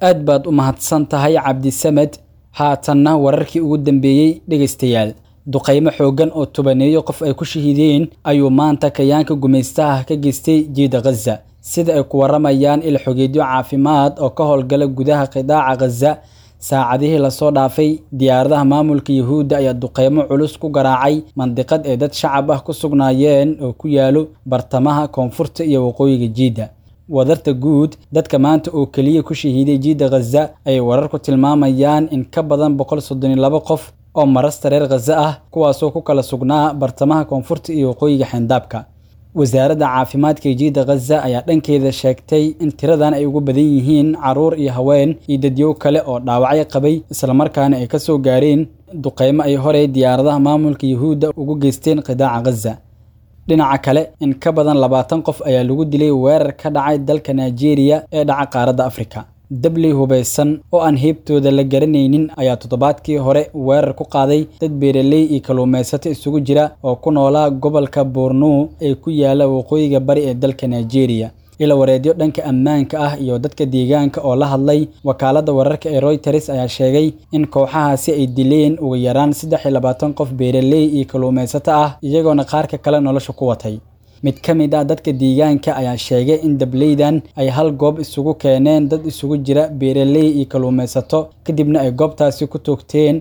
aad baad u mahadsan tahay Cabdisamed. haatanna wararkii ugu dambeeyay dhageystayaal duqeymo xoogan oo tobaneeyo qof ay ku shahiideen ayuu maanta kayaanka gumeystaha ka geystay jiida Gaza sida ay ku waramayaan il xogeedyo caafimaad oo ka howlgala gudaha qidaaca Gaza. saacadihii la soo dhaafay diyaaradaha maamulka Yahuudda ayaa duqeymo culus ku garaacay mandiqad ee dad shacab ah ku sugnaayeen oo ku yaalo bartamaha koonfurta iyo waqooyiga jiida. wadarta guud dadka maanta oo kaliya ku shahiiday jiida Gaza ay wararku tilmaamayaan in ka badan 132 qof oo marasta reer Gaza ah kuwaasoo ku kala sugnaa bartamaha koonfurta iyo waqooyiga xindaabka. wasaaradda caafimaadka jiida Gaza ayaa dhankeeda sheegtay in tiradan ay ugu badan yihiin caruur iyo haween iyo dadyow kale oo dhaawacyo qabay isla markaana ay ka soo gaareen duqeymo ay hore diyaaradaha maamulka Yahuudda ugu geysteen qidaaca Gaza. dhinaca kale in ka badan 20 qof ayaa lagu dilay weerar ka dhacay dalka Nigeria ee dhaca qaaradda Afrika. dabli hubeysan oo aan heebtooda la garanaynin ayaa toddobaadkii hore weerar ku qaaday dad beeraley iyo kalluumaysato isugu jira oo ku noolaa gobolka Borno ee ku yaala waqooyiga bari ee dalka Nigeria. ila wareedyo dhanka ammaanka ah iyo dadka deegaanka oo la hadlay wakaaladda wararka ee Reuters ayaa sheegay in kooxahaasi ay dileen ugu yaraan 23 qof beeraley iyo kalluumaysato ah iyagoona qaarka kale nolosha ku watay. mid ka mid ah dadka deegaanka ayaa sheegay in dableydan ay hal goob isugu keeneen dad isugu jira beeraley iyo kalluumaysato kadibna ay goobtaasi ku toogteen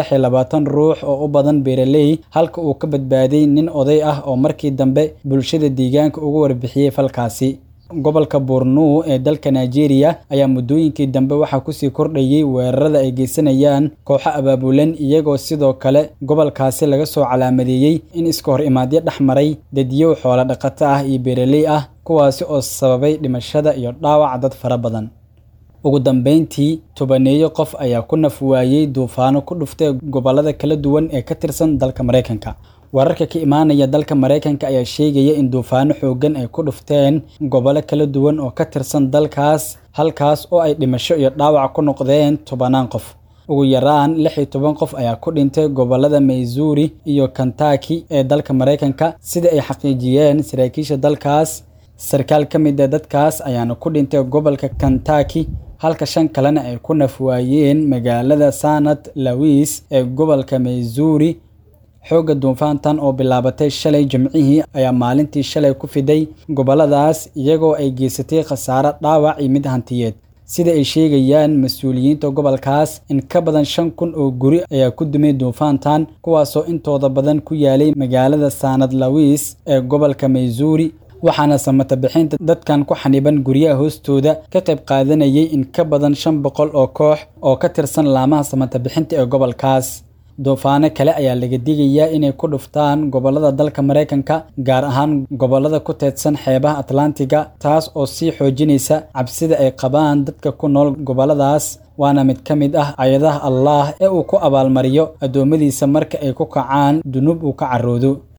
23 ruux oo u badan beeraley halka uu ka badbaaday nin oday ah oo markii dambe bulshada deegaanka ugu warbixiyay falkaasi. gobolka Borno ee dalka Nigeria ayaa muddooyinkii dambe waxa ku sii kordhayay weerarada ay geysanayaan kooxo abaabulan iyagoo sidoo kale gobolkaasi laga soo calaamadeeyay in iska hor imaadyo dhaxmaray dadyow xoolo dhaqato ah iyo beeraley ah kuwaasi oo sababay dhimashada iyo dhaawac dad fara badan. ugu dambeyntii tobaneeyo qof ayaa ku naf waayay duufaano ku dhuftay gobolada kala duwan ee ka tirsan dalka Mareykanka. wararka ka imaanaya dalka Mareykanka ayaa sheegaya in duufaano xoogan ay ku dhufteen gobolo kala duwan oo ka tirsan dalkaas halkaas oo ay dhimasho iyo dhaawac ku noqdeen 10 qof. ugu yaraan 16 qof ayaa ku dhintay gobolada Missouri iyo Kentucky ee dalka Mareykanka sida ay xaqiijiyeen saraakiisha dalkaas. sarkaal ka mid ah dadkaas ayaana ku dhintay gobolka Kentucky halka 5 kalena ay ku naf waayeen magaalada St. Louis ee gobolka Missouri. xooga duufaantan oo bilaabatay shalay Jimcihii ayaa maalintii shalay ku fiday goboladaas iyagoo ay geysatay khasaare dhaawac iyo mid hantiyeed sida ay sheegayaan mas'uuliyiinta gobolkaas. in ka badan 5,000 oo guri ayaa ku dumay duufaantan kuwaasoo intooda badan ku yaalay magaalada St. Louis ee gobolka Missouri waxaana samata bixinta dadkan ku xaniban guryaha hoostooda ka qayb qaadanayay in ka badan 500 oo koox oo ka tirsan laamaha samata bixinta ee gobolkaas. duufaano kale ayaa laga digayaa inay ku dhuftaan gobolada dalka Mareykanka gaar ahaan gobolada ku teedsan xeebaha Atlantiga taas oo sii xoojinaysa cabsida ay qabaan dadka ku nool goboladaas. waana mid ka mid ah ayadaha Allah ee uu ku abaalmariyo adoomadiisa marka ay ku kacaan dunuub uu ka caroodo.